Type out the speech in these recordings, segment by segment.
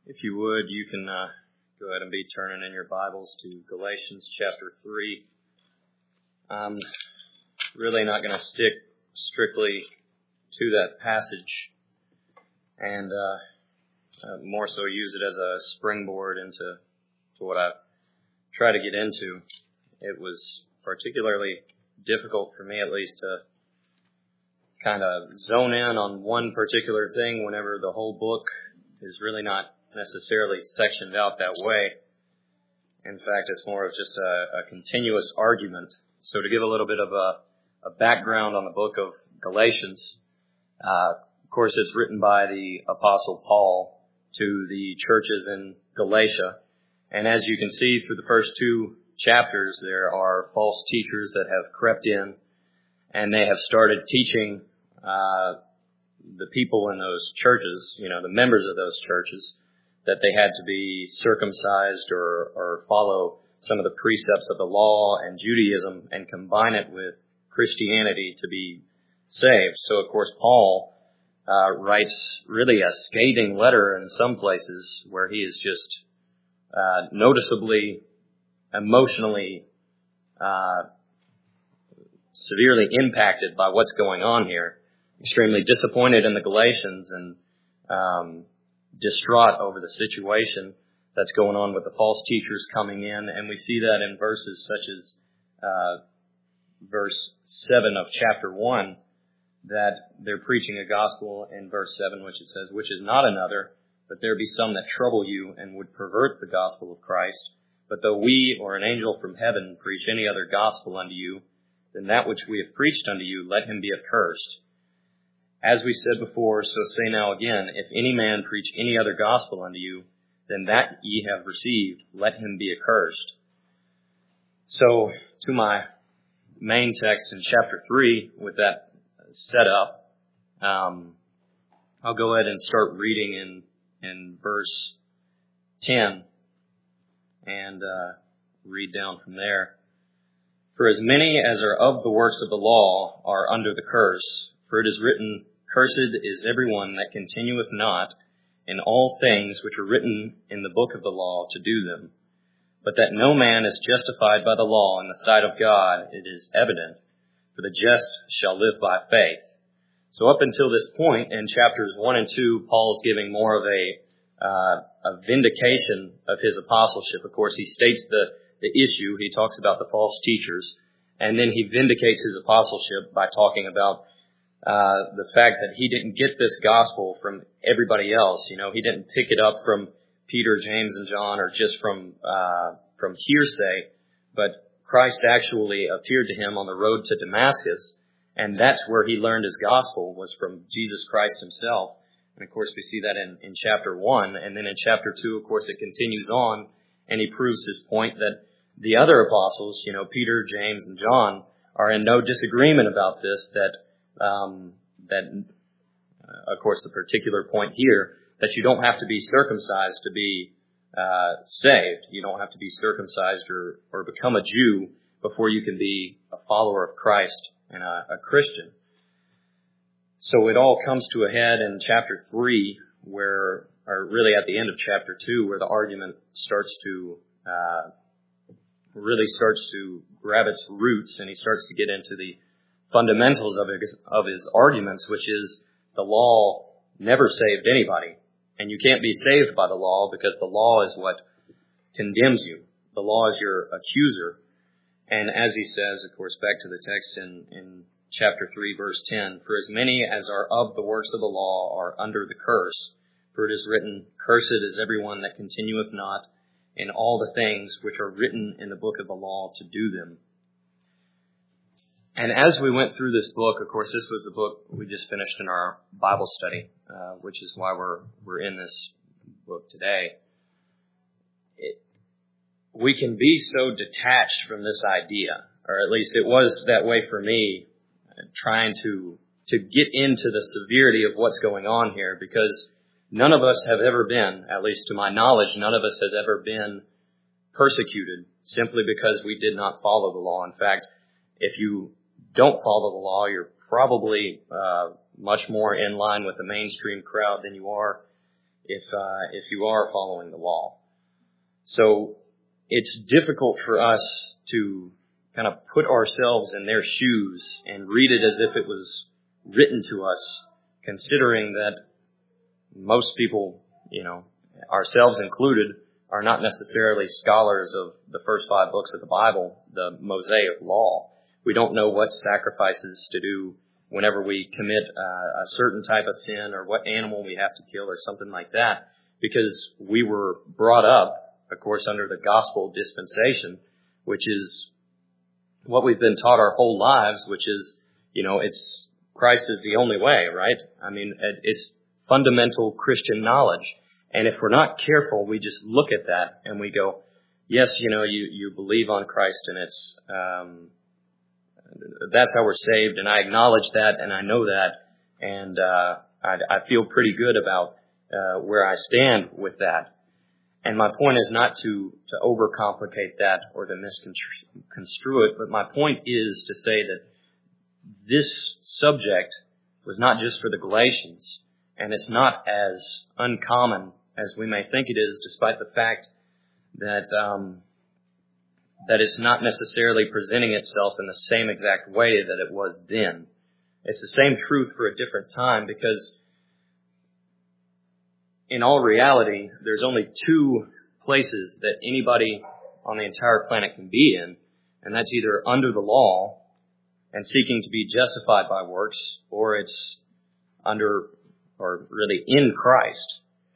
If you would, you can go ahead and be turning in your Bibles to Galatians chapter 3. I'm really not going to stick strictly to that passage and more so use it as a springboard into what I try to get into. It was particularly difficult for me, at least, to kind of zone in on one particular thing whenever the whole book is really not necessarily sectioned out that way. In fact, it's more of just a continuous argument. So to give a little bit of a background on the book of Galatians, of course it's written by the Apostle Paul to the churches in Galatia. And as you can see through the first two chapters, there are false teachers that have crept in and they have started teaching the people in those churches, the members of those churches, that they had to be circumcised or follow some of the precepts of the law and Judaism and combine it with Christianity to be saved. So, of course, Paul writes really a scathing letter in some places where he is just noticeably, emotionally, severely impacted by what's going on here. Extremely disappointed in the Galatians and distraught over the situation that's going on with the false teachers coming in. And we see that in verses such as verse 7 of chapter 1, that they're preaching a gospel in verse 7, which it says, "Which is not another, but there be some that trouble you and would pervert the gospel of Christ. But though we or an angel from heaven preach any other gospel unto you than that which we have preached unto you, let him be accursed. As we said before, so say now again, if any man preach any other gospel unto you than that ye have received, let him be accursed." So, to my main text in chapter 3, with that set up, I'll go ahead and start reading in verse 10 and read down from there. "For as many as are of the works of the law are under the curse, for it is written, Cursed is everyone that continueth not in all things which are written in the book of the law to do them. But that no man is justified by the law in the sight of God, it is evident, for the just shall live by faith." So up until this point in chapters 1 and 2, Paul's giving more of a vindication of his apostleship. Of course, he states the issue. He talks about the false teachers, and then he vindicates his apostleship by talking about the fact that he didn't get this gospel from everybody else. He didn't pick it up from Peter, James, and John, or just from hearsay, but Christ actually appeared to him on the road to Damascus, and that's where he learned his gospel, was from Jesus Christ himself. And of course, we see that in chapter 1, and then in chapter 2, of course, it continues on, and he proves his point that the other apostles, Peter, James, and John, are in no disagreement about this, that of course, the particular point here, that you don't have to be circumcised to be saved. You don't have to be circumcised or become a Jew before you can be a follower of Christ and a Christian. So it all comes to a head in chapter 3, or really at the end of chapter 2, where the argument really starts to grab its roots, and he starts to get into the fundamentals of his arguments, which is the law never saved anybody. And you can't be saved by the law, because the law is what condemns you. The law is your accuser. And as he says, of course, back to the text in chapter 3, verse 10, "For as many as are of the works of the law are under the curse. For it is written, Cursed is everyone that continueth not in all the things which are written in the book of the law to do them." And as we went through this book, of course, this was the book we just finished in our Bible study, which is why we're in this book today. We can be so detached from this idea, or at least it was that way for me, trying to get into the severity of what's going on here, because none of us have ever been, at least to my knowledge, none of us has ever been persecuted simply because we did not follow the law. In fact, if you don't follow the law, you're probably much more in line with the mainstream crowd than you are if you are following the law. So it's difficult for us to kind of put ourselves in their shoes and read it as if it was written to us, considering that most people, ourselves included, are not necessarily scholars of the first 5 books of the Bible, the Mosaic Law. We don't know what sacrifices to do whenever we commit a certain type of sin, or what animal we have to kill, or something like that, because we were brought up, of course, under the gospel dispensation, which is what we've been taught our whole lives, which is, it's Christ is the only way, right? I mean, it's fundamental Christian knowledge. And if we're not careful, we just look at that and we go, yes, you believe on Christ, and it's that's how we're saved, and I acknowledge that, and I know that, and I feel pretty good about where I stand with that. And my point is not to overcomplicate that or to misconstrue it, but my point is to say that this subject was not just for the Galatians, and it's not as uncommon as we may think it is, despite the fact that that it's not necessarily presenting itself in the same exact way that it was then. It's the same truth for a different time, because in all reality, there's only 2 places that anybody on the entire planet can be in, and that's either under the law and seeking to be justified by works, or it's under, or really in Christ.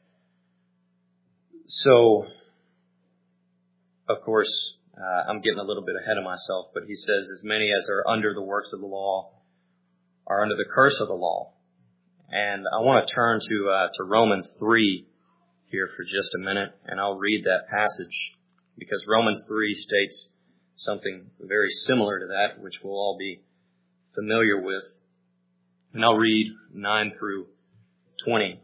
So, of course, I'm getting a little bit ahead of myself, but he says, as many as are under the works of the law are under the curse of the law. And I want to turn to Romans 3 here for just a minute, and I'll read that passage, because Romans 3 states something very similar to that, which we'll all be familiar with. And I'll read 9 through 20.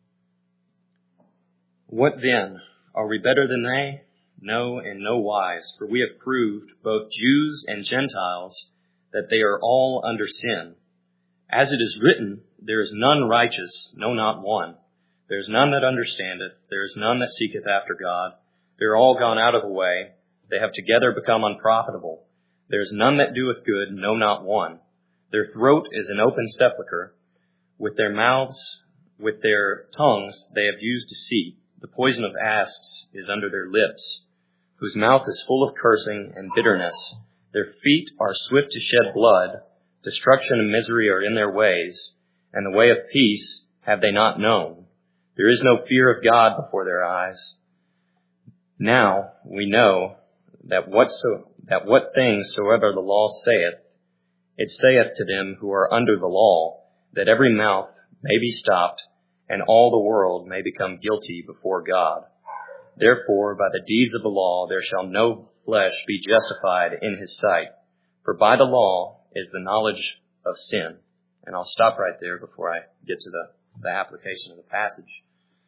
What then? Are we better than they? No, in no wise, for we have proved, both Jews and Gentiles, that they are all under sin. As it is written, there is none righteous, no, not one. There is none that understandeth, there is none that seeketh after God. They are all gone out of the way, they have together become unprofitable. There is none that doeth good, no, not one. Their throat is an open sepulchre. With their mouths, with their tongues, they have used deceit. The poison of asps is under their lips, whose mouth is full of cursing and bitterness. Their feet are swift to shed blood. Destruction and misery are in their ways, and the way of peace have they not known. There is no fear of God before their eyes. Now we know that what things soever the law saith, it saith to them who are under the law, that every mouth may be stopped, and all the world may become guilty before God. Therefore, by the deeds of the law there shall no flesh be justified in his sight. For by the law is the knowledge of sin. And I'll stop right there before I get to the application of the passage.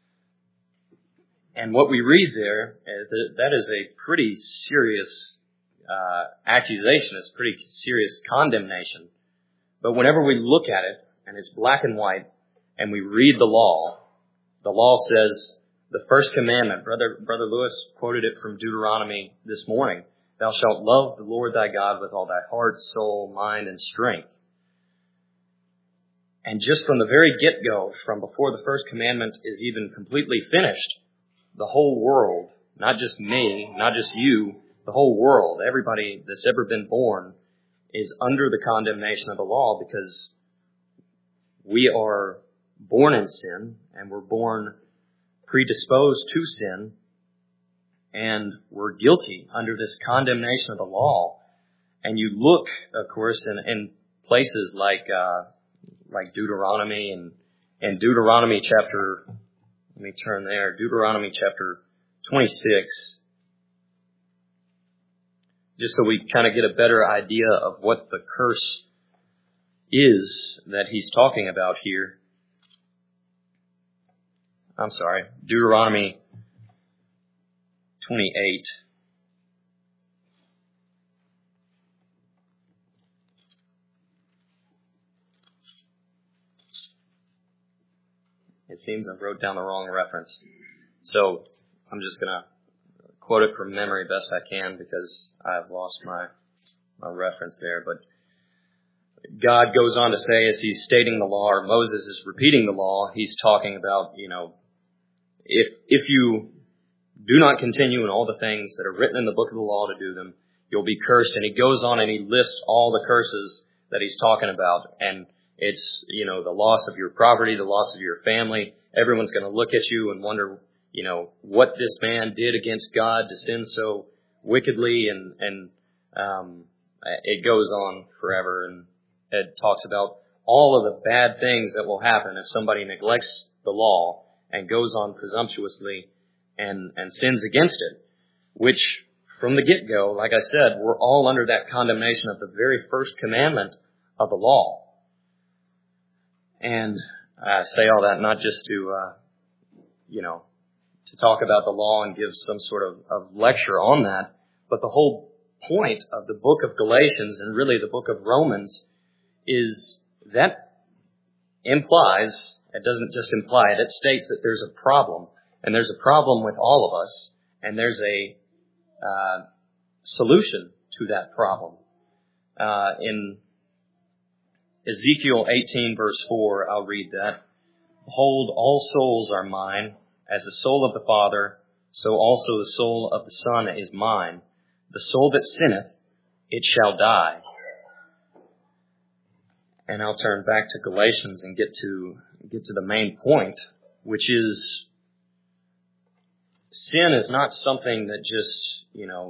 And what we read there, that is a pretty serious accusation. It's pretty serious condemnation. But whenever we look at it, and it's black and white, and we read the law says, the first commandment, Brother Lewis quoted it from Deuteronomy this morning, thou shalt love the Lord thy God with all thy heart, soul, mind, and strength. And just from the very get-go, from before the first commandment is even completely finished, the whole world, not just me, not just you, the whole world, everybody that's ever been born, is under the condemnation of the law, because we are born in sin, and we're born predisposed to sin, and we're guilty under this condemnation of the law. And you look, of course, in places like Deuteronomy, and Deuteronomy chapter, let me turn there, Deuteronomy chapter 26, just so we kind of get a better idea of what the curse is that he's talking about here. I'm sorry, Deuteronomy 28. It seems I wrote down the wrong reference. So I'm just going to quote it from memory best I can because I've lost my reference there. But God goes on to say, as he's stating the law, or Moses is repeating the law, he's talking about, if you do not continue in all the things that are written in the book of the law to do them, you'll be cursed. And he goes on and he lists all the curses that he's talking about. And it's, the loss of your property, the loss of your family. Everyone's going to look at you and wonder, what this man did against God to sin so wickedly. And it goes on forever. And it talks about all of the bad things that will happen if somebody neglects the law and goes on presumptuously and sins against it, which from the get-go, like I said, we're all under that condemnation of the very first commandment of the law. And I say all that not just to, to talk about the law and give some sort of lecture on that, but the whole point of the book of Galatians and really the book of Romans is that implies, it doesn't just imply it, it states that there's a problem. And there's a problem with all of us, and there's a solution to that problem. In Ezekiel 18, verse 4, I'll read that. Behold, all souls are mine, as the soul of the Father, so also the soul of the Son is mine. The soul that sinneth, it shall die. And I'll turn back to Galatians and get to the main point, which is sin is not something that just,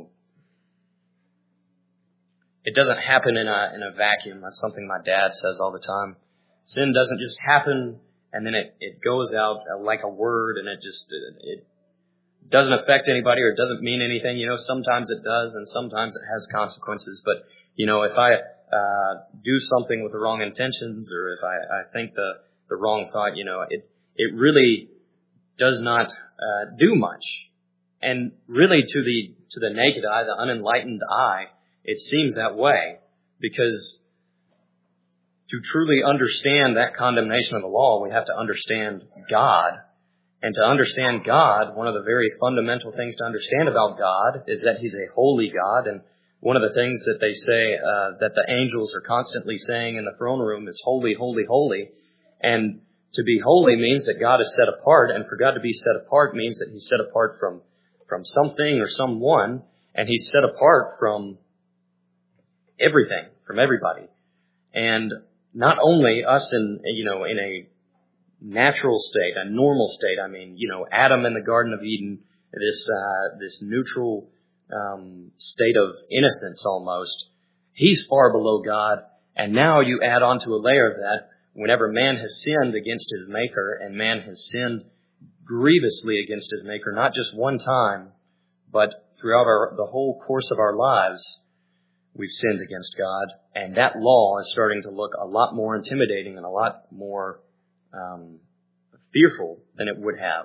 it doesn't happen in a vacuum. That's something my dad says all the time. Sin doesn't just happen and then it goes out like a word and it doesn't affect anybody or it doesn't mean anything. Sometimes it does and sometimes it has consequences. But, if I do something with the wrong intentions or if I think the wrong thought, it really does not do much. And really to the naked eye, the unenlightened eye, it seems that way. Because to truly understand that condemnation of the law, we have to understand God. And to understand God, one of the very fundamental things to understand about God is that He's a holy God. And one of the things that they say that the angels are constantly saying in the throne room is holy, holy, holy. And to be holy means that God is set apart, and for God to be set apart means that He's set apart from something or someone, and He's set apart from everything, from everybody. And not only us in a natural state, a normal state. I mean, Adam in the Garden of Eden, this neutral state of innocence almost. He's far below God, and now you add on to a layer of that. Whenever man has sinned against his Maker, and man has sinned grievously against his Maker, not just one time, but throughout the whole course of our lives, we've sinned against God. And that law is starting to look a lot more intimidating and a lot more fearful than it would have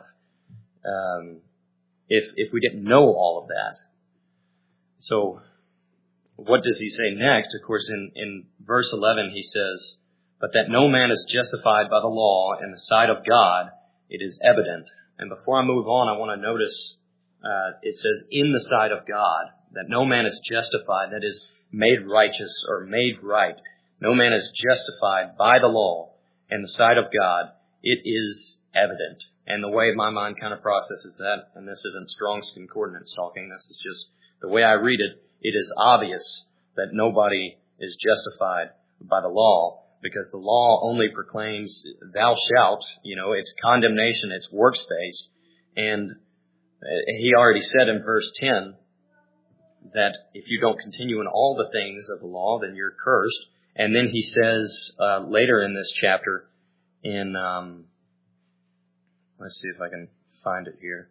if we didn't know all of that. So what does he say next? Of course, in verse 11, he says, but that no man is justified by the law in the sight of God, it is evident. And before I move on, I want to notice it says in the sight of God, that no man is justified, that is made righteous or made right. No man is justified by the law in the sight of God. It is evident. And the way my mind kind of processes that, and this isn't Strong's Concordance talking, this is just the way I read it, it is obvious that nobody is justified by the law, because the law only proclaims thou shalt, it's condemnation, it's works-based. And he already said in verse 10 that if you don't continue in all the things of the law, then you're cursed. And then he says later in this chapter in, let's see if I can find it here.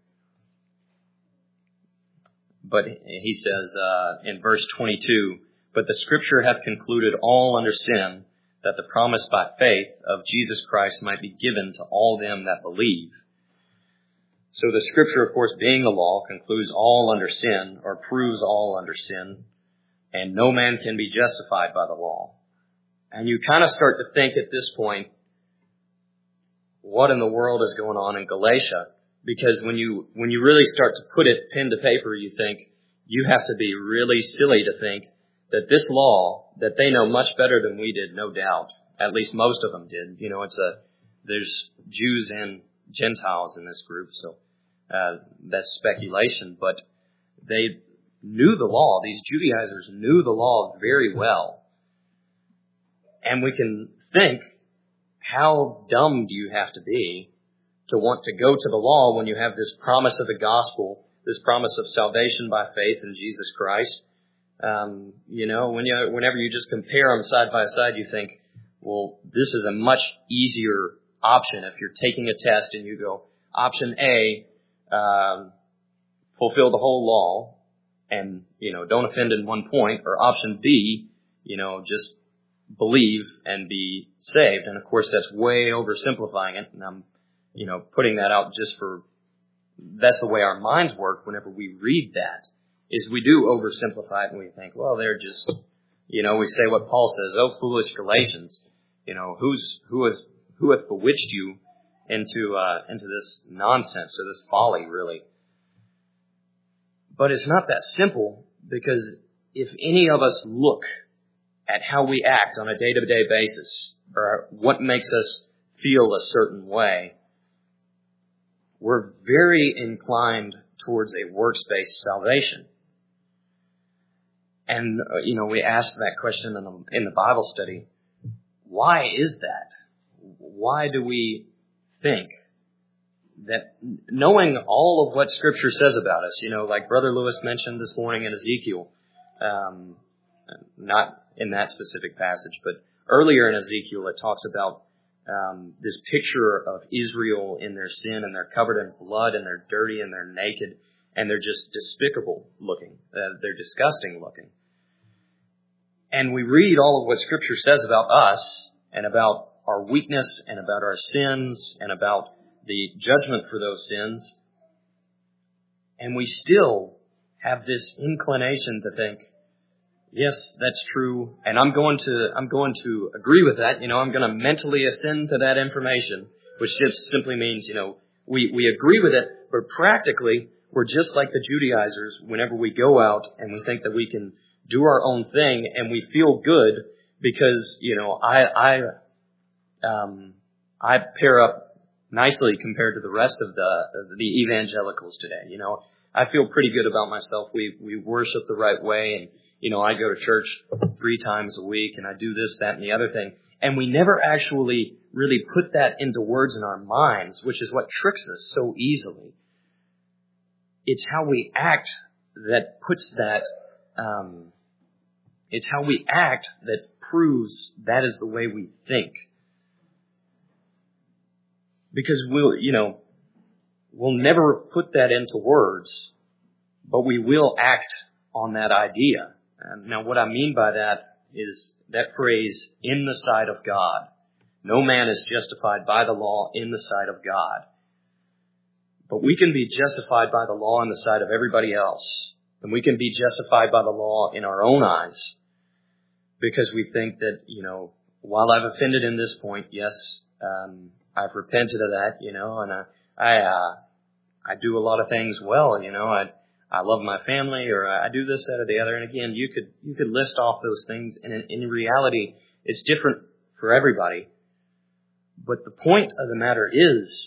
But he says in verse 22, but the Scripture hath concluded all under sin, that the promise by faith of Jesus Christ might be given to all them that believe. So the Scripture, of course, being the law, concludes all under sin, or proves all under sin, and no man can be justified by the law. And you kind of start to think at this point, what in the world is going on in Galatia? Because when you really start to put it pen to paper, you think you have to be really silly to think that this law that they know much better than we did, no doubt. At least most of them did. You know, there's Jews and Gentiles in this group, so that's speculation. But they knew the law. These Judaizers knew the law very well. And we can think, how dumb do you have to be to want to go to the law when you have this promise of the gospel, this promise of salvation by faith in Jesus Christ? Whenever you just compare them side by side, you think, well, this is a much easier option. If you're taking a test and you go, option A, fulfill the whole law and, don't offend in one point, or option B, just believe and be saved. And of course, that's way oversimplifying it. And I'm, putting that out just that's the way our minds work whenever we read that, is we do oversimplify it and we think, well, they're just, we say what Paul says, oh, foolish Galatians, who hath bewitched you into this nonsense or this folly, really. But it's not that simple, because if any of us look at how we act on a day-to-day basis, or what makes us feel a certain way, we're very inclined towards a works-based salvation. And, we asked that question in the Bible study. Why is that? Why do we think that, knowing all of what Scripture says about us, like Brother Lewis mentioned this morning in Ezekiel, not in that specific passage, but earlier in Ezekiel it talks about this picture of Israel in their sin, and they're covered in blood, and they're dirty, and they're naked, and they're just despicable looking. They're disgusting looking. And we read all of what Scripture says about us, and about our weakness, and about our sins, and about the judgment for those sins. And we still have this inclination to think, yes, that's true, and I'm going to agree with that. I'm going to mentally ascend to that information, which just simply means, we agree with it, but practically we're just like the Judaizers whenever we go out and we think that we can do our own thing, and we feel good because, I pair up nicely compared to the rest of the evangelicals today. I feel pretty good about myself. We worship the right way, and I go to church 3 times a week, and I do this, that, and the other thing. And we never actually really put that into words in our minds, which is what tricks us so easily. It's how we act that puts that, it's how we act that proves that is the way we think. Because we'll never put that into words, but we will act on that idea. Now, what I mean by that is that phrase, in the sight of God. No man is justified by the law in the sight of God. But we can be justified by the law in the sight of everybody else. And we can be justified by the law in our own eyes. Because we think that, while I've offended in this point, yes, I've repented of that, and I do a lot of things well, I love my family, or I do this, that, or the other. And again, you could list off those things, and in reality, it's different for everybody. But the point of the matter is,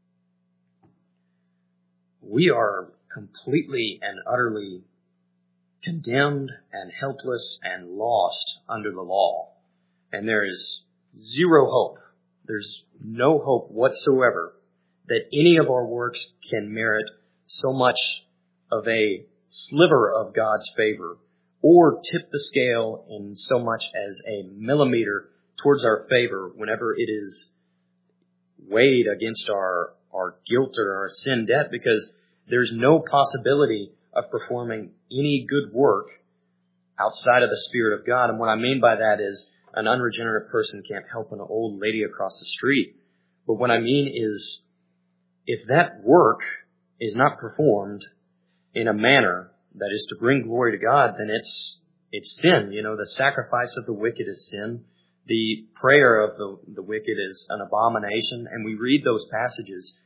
we are completely and utterly condemned and helpless and lost under the law. And there is zero hope. There's no hope whatsoever that any of our works can merit so much of a sliver of God's favor, or tip the scale in so much as a millimeter towards our favor whenever it is weighed against our guilt or our sin debt, because there's no possibility of performing any good work outside of the Spirit of God. And what I mean by that is, an unregenerate person can't help an old lady across the street. But what I mean is, if that work is not performed in a manner that is to bring glory to God, then it's sin. The sacrifice of the wicked is sin. The prayer of the wicked is an abomination, and we read those passages,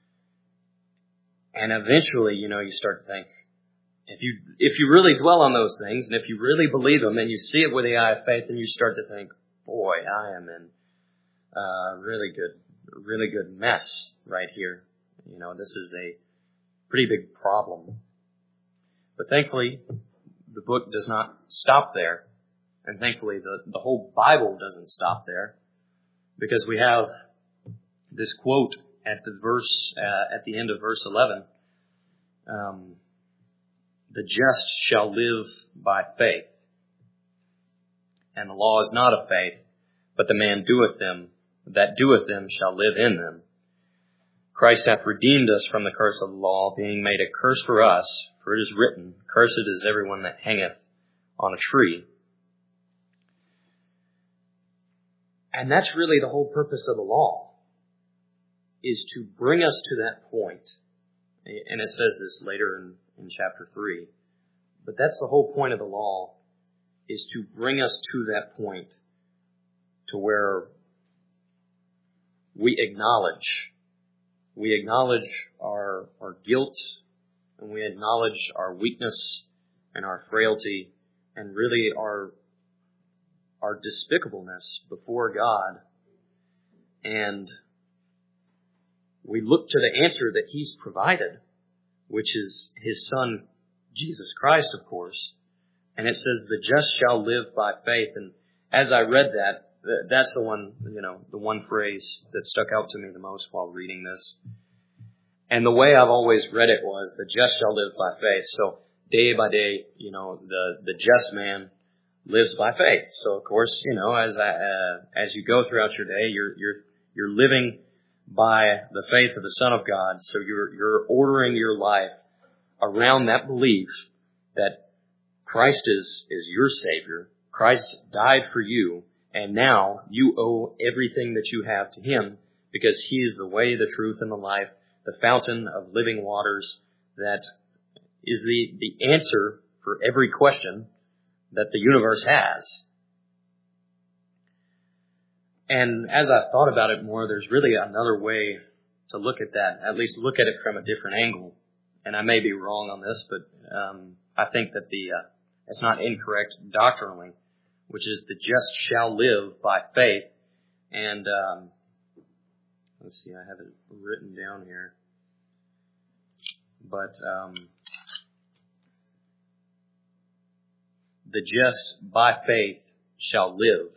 and eventually, you start to think, if you really dwell on those things, and if you really believe them, and you see it with the eye of faith, then you start to think, boy, I am in a really good mess right here. This is a pretty big problem. But thankfully, the book does not stop there. And thankfully, the whole Bible doesn't stop there, because we have this quote at the end of verse 11. The just shall live by faith, and the law is not of faith, but the man that doeth them shall live in them. Christ hath redeemed us from the curse of the law, being made a curse for us, for it is written, Cursed is everyone that hangeth on a tree. And that's really the whole purpose of the law, is to bring us to that point. And it says this later in chapter 3. But that's the whole point of the law, is to bring us to that point to where we acknowledge our guilt, and we acknowledge our weakness and our frailty, and really our despicableness before God. And we look to the answer that He's provided, which is His Son, Jesus Christ, of course. And it says, the just shall live by faith. And as I read that's the one phrase that stuck out to me the most while reading this. And the way I've always read it was, the just shall live by faith. So day by day, the just man lives by faith. So of course, as you go throughout your day, you're living by the faith of the Son of God. So you're ordering your life around that belief that Christ is your Savior. Christ died for you, and now you owe everything that you have to Him, because He is the way, the truth, and the life, the fountain of living waters that is the answer for every question that the universe has. And as I've thought about it more, there's really another way to look at that, at least look at it from a different angle. And I may be wrong on this, but I think that it's not incorrect doctrinally, which is the just shall live by faith. And let's see, I have it written down here. But the just by faith shall live.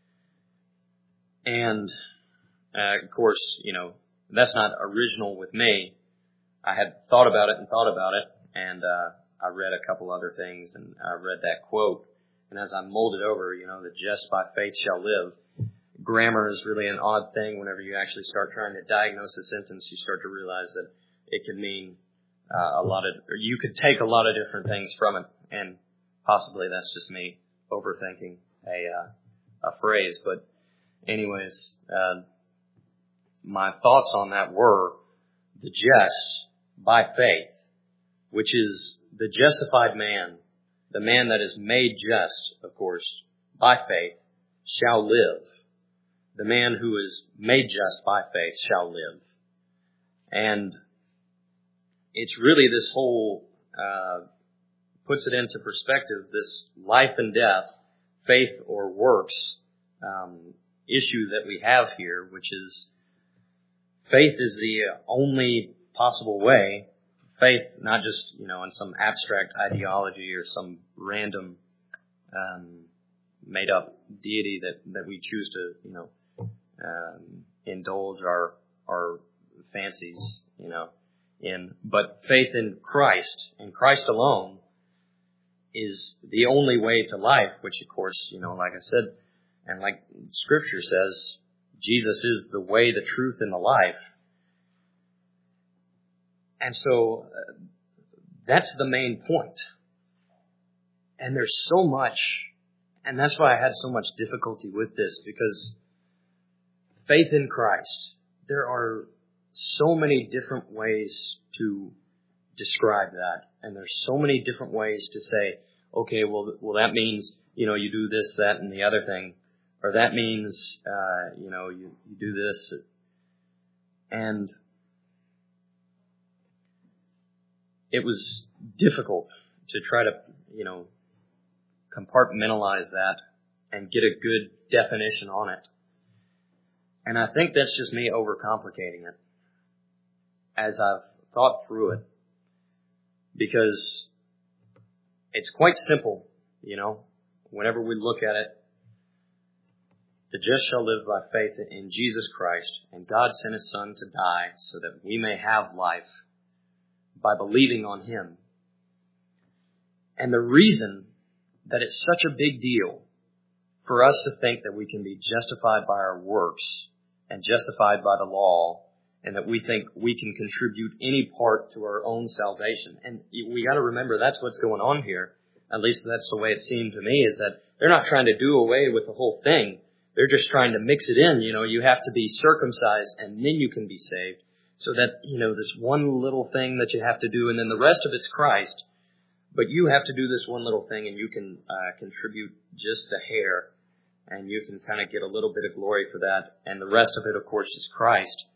And, of course, that's not original with me. I had thought about it, and I read a couple other things, and I read that quote. And as I mulled it over, the just by faith shall live. Grammar is really an odd thing. Whenever you actually start trying to diagnose a sentence, you start to realize that it can mean or you could take a lot of different things from it, and possibly that's just me overthinking a phrase. But anyways, my thoughts on that were the just by faith, which is the justified man, the man that is made just, of course, by faith, shall live. The man who is made just by faith shall live. And it's really this whole, puts it into perspective, this life and death, faith or works, issue that we have here, which is faith is the only possible way. Faith, not just, in some abstract ideology or some random, made up deity that we choose to, indulge our fancies, in. But faith in Christ, and Christ alone, is the only way to life, which of course, like I said, and like Scripture says, Jesus is the way, the truth, and the life. And so that's the main point. And there's so much, and that's why I had so much difficulty with this, because faith in Christ, there are so many different ways to describe that. And there's so many different ways to say, okay, well that means, you do this, that, and the other thing, or that means, you do this. And it was difficult to try to, compartmentalize that and get a good definition on it. And I think that's just me overcomplicating it as I've thought through it. Because it's quite simple, whenever we look at it. The just shall live by faith in Jesus Christ, and God sent His Son to die so that we may have life by believing on Him. And the reason that it's such a big deal for us to think that we can be justified by our works and justified by the law, and that we think we can contribute any part to our own salvation. And we got to remember that's what's going on here. At least that's the way it seemed to me, is that they're not trying to do away with the whole thing. They're just trying to mix it in. You have to be circumcised and then you can be saved. So that, this one little thing that you have to do, and then the rest of it's Christ. But you have to do this one little thing, and you can contribute just a hair, and you can kind of get a little bit of glory for that. And the rest of it, of course, is Christ.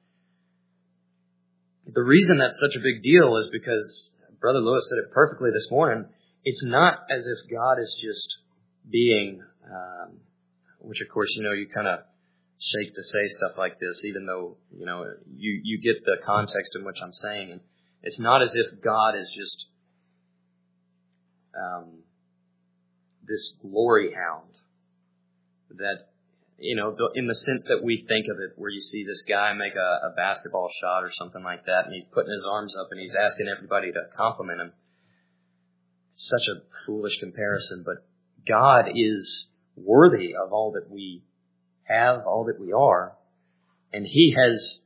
The reason that's such a big deal is because, Brother Lewis said it perfectly this morning, it's not as if God is just being, which of course, you kind of shake to say stuff like this, even though, you get the context in which I'm saying. And it's not as if God is just this glory hound that, in the sense that we think of it, where you see this guy make a basketball shot or something like that, and he's putting his arms up and he's asking everybody to compliment him. It's such a foolish comparison, but God is worthy of all that we have, all that we are, and He has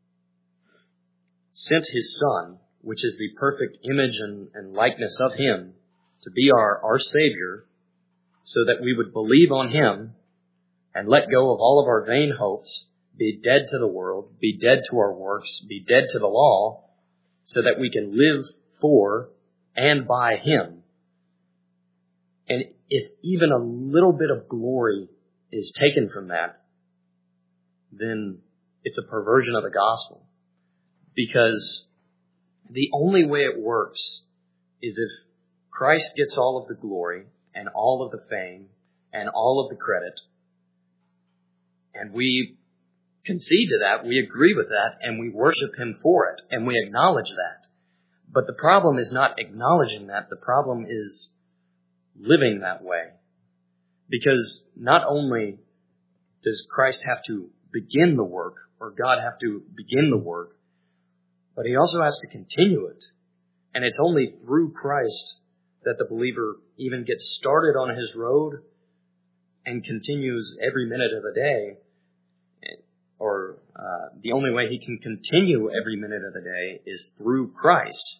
sent His Son, which is the perfect image and likeness of Him, to be our Savior, so that we would believe on Him and let go of all of our vain hopes, be dead to the world, be dead to our works, be dead to the law, so that we can live for and by Him. And if even a little bit of glory is taken from that, then it's a perversion of the gospel. Because the only way it works is if Christ gets all of the glory and all of the fame and all of the credit, and we concede to that, we agree with that, and we worship Him for it, and we acknowledge that. But the problem is not acknowledging that. The problem is living that way. Because not only does Christ have to begin the work, or God have to begin the work, but He also has to continue it. And it's only through Christ that the believer even gets started on his road and continues every minute of the day. Or the only way he can continue every minute of the day is through Christ.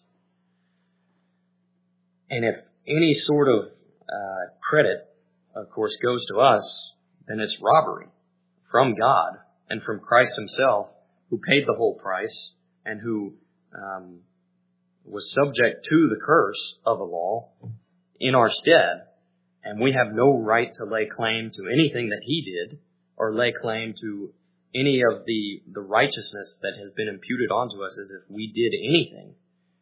And if any sort of credit, of course, goes to us, then it's robbery from God and from Christ Himself, who paid the whole price and who was subject to the curse of the law in our stead. And we have no right to lay claim to anything that He did, or lay claim to any of the righteousness that has been imputed onto us as if we did anything.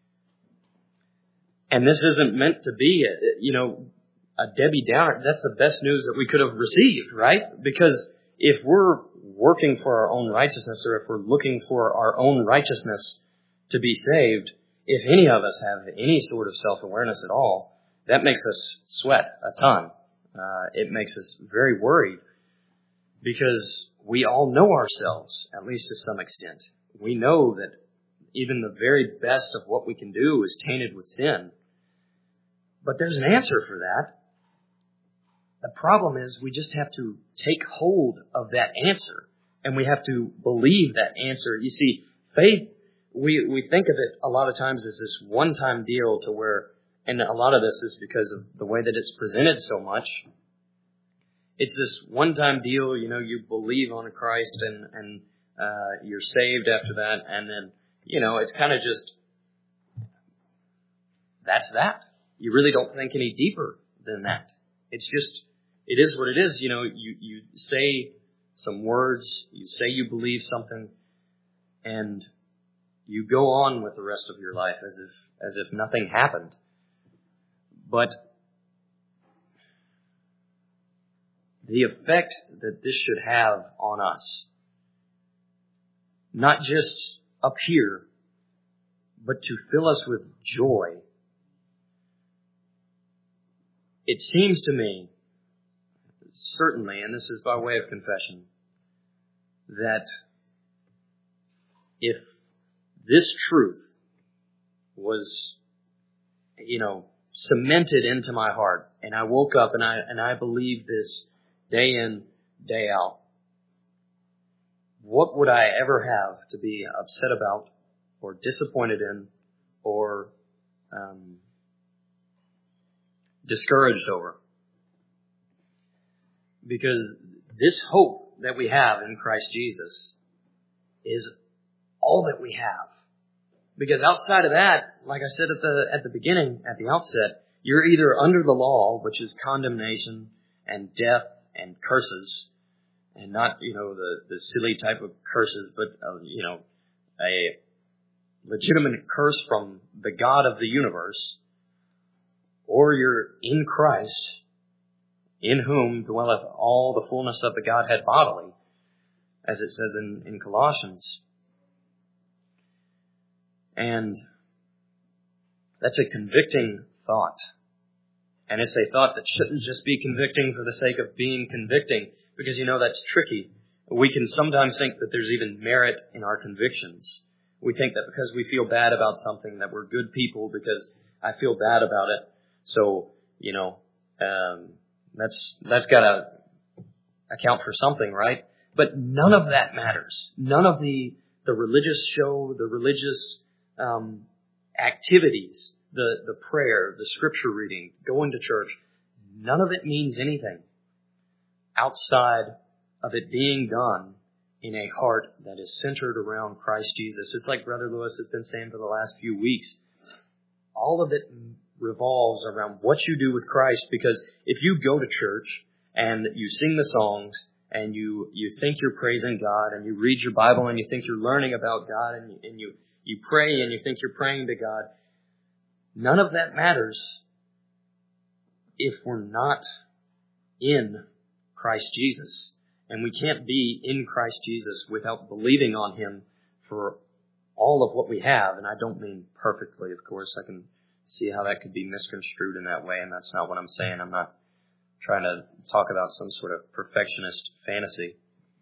And this isn't meant to be, a Debbie Downer. That's the best news that we could have received, right? Because if we're working for our own righteousness, or if we're looking for our own righteousness to be saved, if any of us have any sort of self-awareness at all, that makes us sweat a ton. It makes us very worried, because we all know ourselves, at least to some extent. We know that even the very best of what we can do is tainted with sin. But there's an answer for that. The problem is we just have to take hold of that answer, and we have to believe that answer. You see, faith, we think of it a lot of times as this one-time deal to where, and a lot of this is because of the way that it's presented so much. It's this one-time deal, you believe on Christ and you're saved after that, and then, it's kind of just, that's that. You really don't think any deeper than that. It's it is what it is. You say some words, you say you believe something, and you go on with the rest of your life as if nothing happened. But the effect that this should have on us, not just up here, but to fill us with joy. It seems to me, certainly, and this is by way of confession, that if this truth was, cemented into my heart, and I woke up and I believed this day in, day out, what would I ever have to be upset about or disappointed in or discouraged over? Because this hope that we have in Christ Jesus is all that we have. Because outside of that, like I said at the beginning, at the outset, you're either under the law, which is condemnation and death and curses, and not, the silly type of curses, but, a legitimate curse from the God of the universe, or you're in Christ, in whom dwelleth all the fullness of the Godhead bodily, as it says in Colossians. And that's a convicting thought. And it's a thought that shouldn't just be convicting for the sake of being convicting, because that's tricky. We can sometimes think that there's even merit in our convictions. We think that because we feel bad about something that we're good people because I feel bad about it. So, that's got to account for something, right? But none of that matters. None of the religious show, the religious activities, the prayer, the scripture reading, going to church, none of it means anything outside of it being done in a heart that is centered around Christ Jesus. It's like Brother Lewis has been saying for the last few weeks. All of it revolves around what you do with Christ, because if you go to church and you sing the songs and you think you're praising God and you read your Bible and you think you're learning about God and you pray and you think you're praying to God, none of that matters if we're not in Christ Jesus. And we can't be in Christ Jesus without believing on Him for all of what we have. And I don't mean perfectly, of course. I can see how that could be misconstrued in that way, and that's not what I'm saying. I'm not trying to talk about some sort of perfectionist fantasy.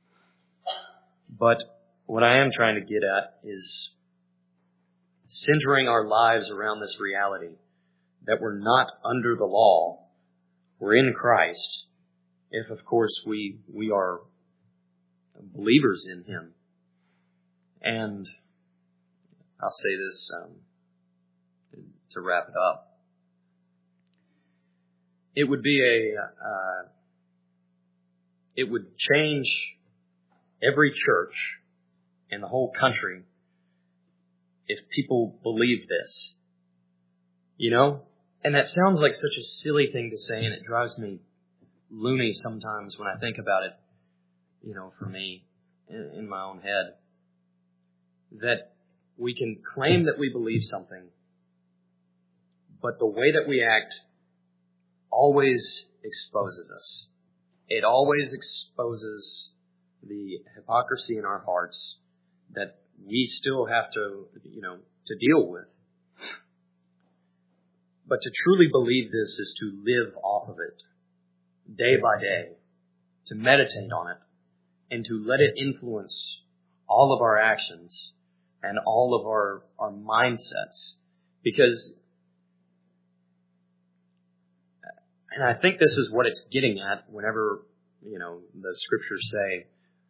But what I am trying to get at is centering our lives around this reality that we're not under the law. We're in Christ. If, of course, we are believers in Him. And I'll say this to wrap it up. It would be it would change every church in the whole country if people believed this. And that sounds like such a silly thing to say, and it drives me loony sometimes when I think about it, for me, in my own head, that we can claim that we believe something, but the way that we act always exposes us. It always exposes the hypocrisy in our hearts that we still have to deal with. But to truly believe this is to live off of it day by day, to meditate on it, and to let it influence all of our actions and all of our mindsets. Because, and I think this is what it's getting at whenever, the scriptures say,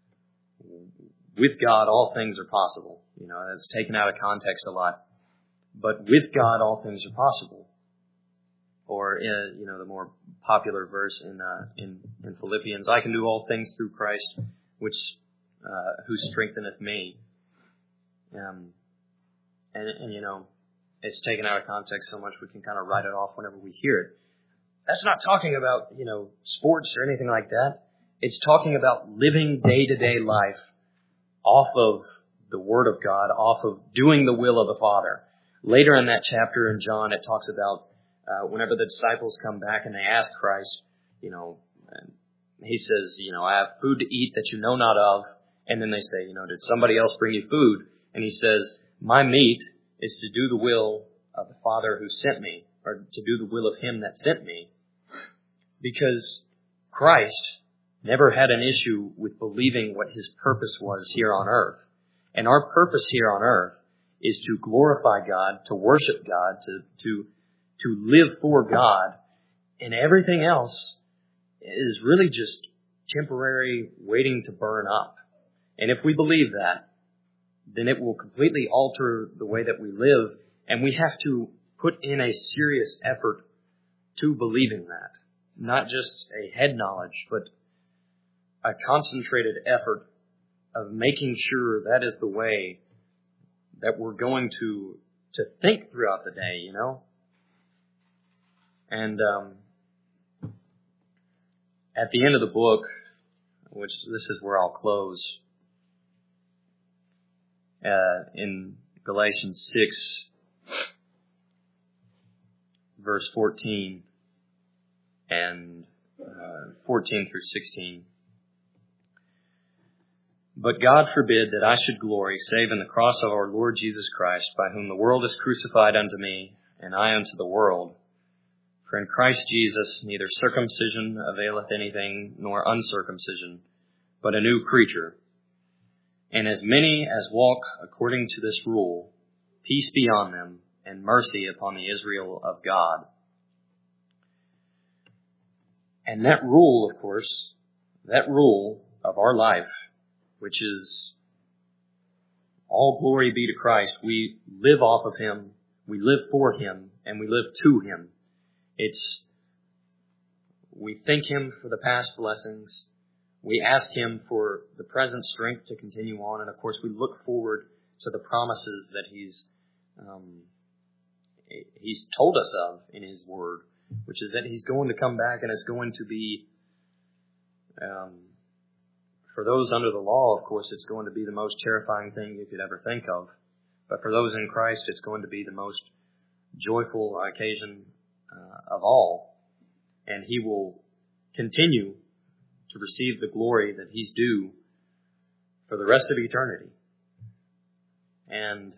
with God all things are possible. That's taken out of context a lot. But with God all things are possible. Or, the more popular verse in Philippians, I can do all things through Christ, who strengtheneth me. And it's taken out of context so much we can kind of write it off whenever we hear it. that's not talking about, sports or anything like that. It's talking about living day-to-day life off of the Word of God, off of doing the will of the Father. Later in that chapter in John, it talks about whenever the disciples come back and they ask Christ, and he says, I have food to eat that you know not of. And then they say, did somebody else bring you food? And he says, my meat is to do the will of the Father who sent me, or to do the will of Him that sent me. Because Christ never had an issue with believing what His purpose was here on earth. And our purpose here on earth is to glorify God, to worship God, to live for God. And everything else is really just temporary, waiting to burn up. And if we believe that, then it will completely alter the way that we live. And we have to put in a serious effort to believing that. Not just a head knowledge, but a concentrated effort of making sure that is the way that we're going to think throughout the day, And at the end of the book, which this is where I'll close, in Galatians 6, verse 14 and 14 through 16. But God forbid that I should glory save in the cross of our Lord Jesus Christ, by whom the world is crucified unto me, and I unto the world. For in Christ Jesus neither circumcision availeth anything, nor uncircumcision, but a new creature. And as many as walk according to this rule, peace be on them, and mercy upon the Israel of God. And that rule, of course, that rule of our life, which is all glory be to Christ. We live off of Him, we live for Him, and we live to Him. We thank Him for the past blessings. We ask Him for the present strength to continue on. And of course, we look forward to the promises that He's told us of in His Word, which is that He's going to come back, and it's going to be, for those under the law, of course, it's going to be the most terrifying thing you could ever think of. But for those in Christ, it's going to be the most joyful occasion of all. And He will continue to receive the glory that He's due for the rest of eternity. And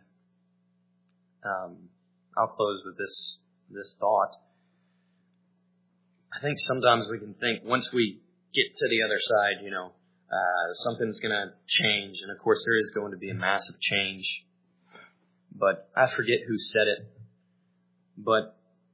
I'll close with this thought. I think sometimes we can think once we get to the other side, something's going to change. And of course, there is going to be a massive change. But I forget who said it. But,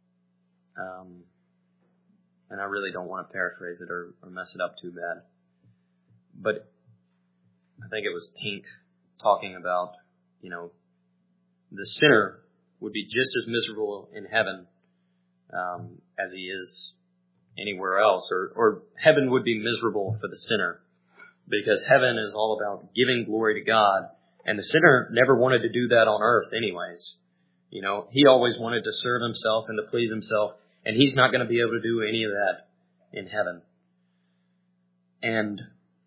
and I really don't want to paraphrase it or mess it up too bad. But I think it was Pink talking about, the sinner would be just as miserable in heaven as he is anywhere else. Or heaven would be miserable for the sinner. Because heaven is all about giving glory to God. And the sinner never wanted to do that on earth anyways. He always wanted to serve himself and to please himself. And he's not going to be able to do any of that in heaven. And,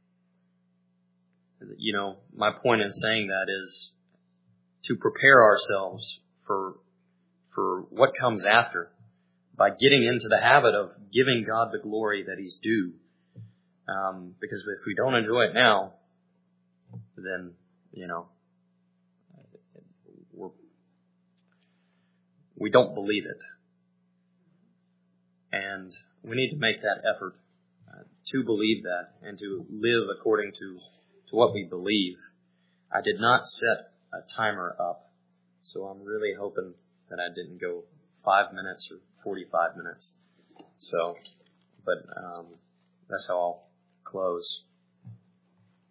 my point in saying that is to prepare ourselves for what comes after by getting into the habit of giving God the glory that He's due. Because if we don't enjoy it now, then, we don't believe it. And we need to make that effort to believe that and to live according to what we believe. I did not set a timer up, so I'm really hoping that I didn't go 5 minutes or 45 minutes. So, but that's how I'll close.